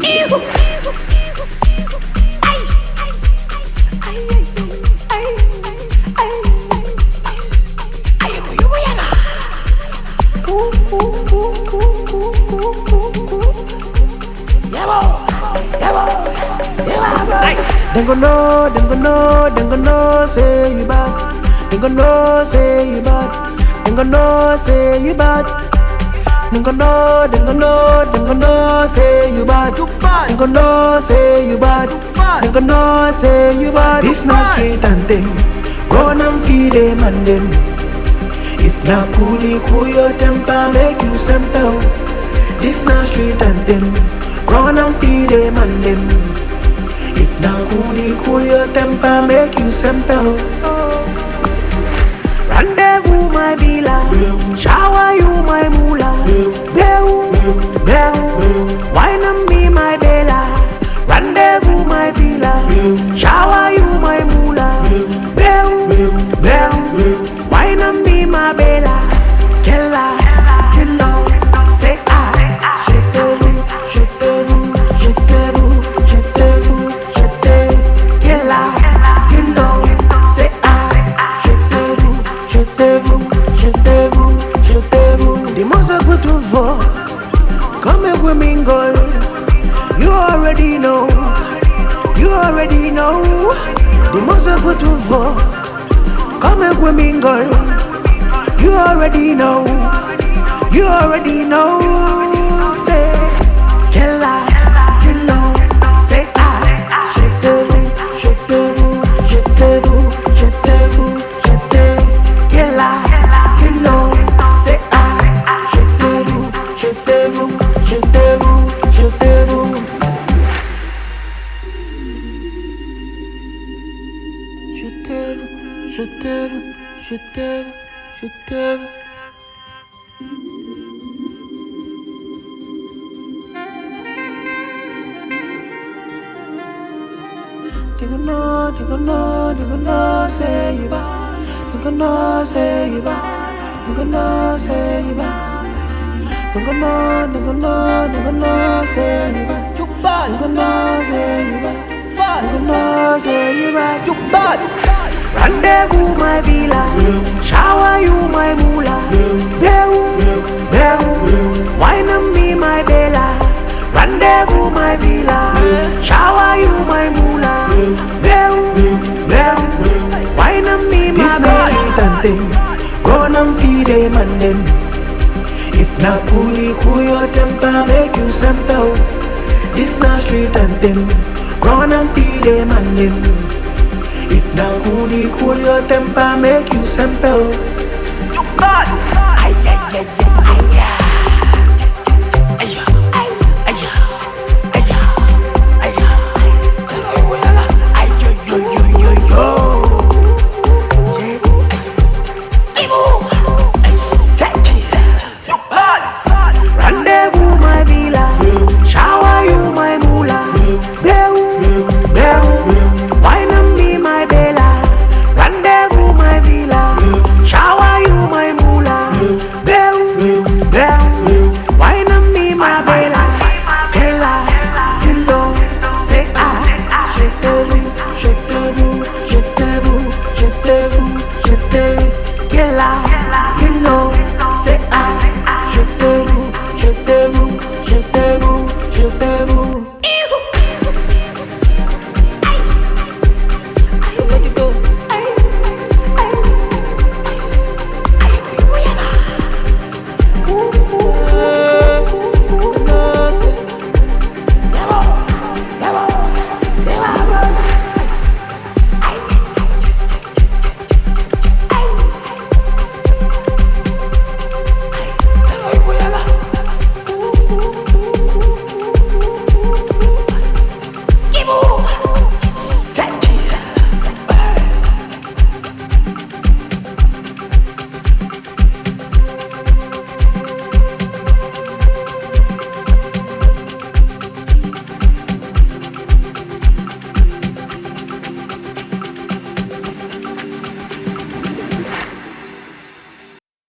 Them gon' know, them gon' know, them gon' know, say you bad. Them gon' know, say you bad. Them gon' know, say you bad. Them gon' know, them gon' know, them gon' know, say you bad. Them gon' know, say you bad. Them gon' know, say you bad. This not straight anthem. Run and feed them and them. If not cool your temper, make you simple. This not straight anthem. Run and feed them and them. If not cool your temper, make you simple. Rendezvous my villa, shower you my moolah. Beu, beu, wine on me my bella. Rendezvous my villa, shower you my moolah. Beu, beu, wine on me my bella. Kella, you know, say I. Je te vous, je te vous, je te vous, je te vous. Kella, you know, say I. Je te vous, je te vous, je te vous, je te vous. Dis-moi ce que tu veux, comme we mingle. You already know, you already know. Dis-moi ce que tu veux, comme we mingle. You already know, you already know. Say, Kella, you know, say I. Je te vous, je te vous, je te vous, je te vous, je te vous. Kella, you know, say I. Je te vous, je te vous, je te vous, je te vous. Je te vous, je te vous, je te vous, je te vous. They gon' know, they gon' know, they gon' know, say you back. They gon' know, say you back. They gon' know, say you back. They gon' know, they gon' know, they gon' know, say you back. You bad. They gon' know, say you back. They gon' know, say you back. You bad. Rendezvous my villa, shower you my moolah. Beu, beu, wine on me my bella. Rendezvous my villa, shower you my moolah. Beu, beu, wine on me my bella. Run and feed them and them. If not cool your temper, make you simple. This not street anthem. Run and feed them and them. If not cool your temper, make you simple. You bad.